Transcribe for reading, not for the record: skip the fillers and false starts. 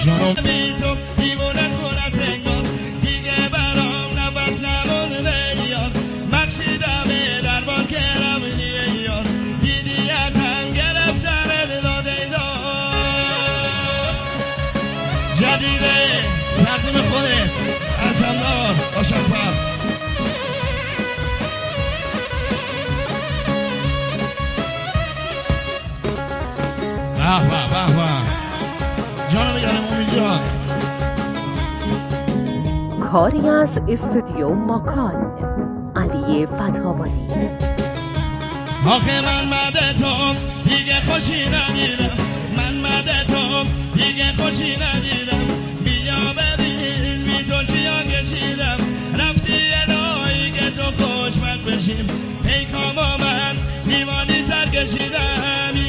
جانم بی تو دیوونه کنه سنگان دیگه برام نفس نمونده یار مخشیدم دربان کرم نیه یار دیدی از هم گرفتن داده دار جدیده تقدیم خودت از همدار آشاپر جانم بگرم امید جان کاری از استودیو ماکان علی فتح‌آبادی آخه من مده تو دیگه خوشی ندیدم من مده تو دیگه خوشی ندیدم بیا ببین بی تو چیا کشیدم رفتی الهی که تو خوشبخت بشیم ای کاما من دیوانی سر کشیدم